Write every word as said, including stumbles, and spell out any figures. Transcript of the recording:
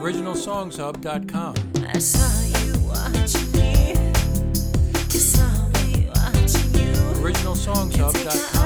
original songs hub dot com. I saw you watching me. You saw me watching you. original songs hub dot com.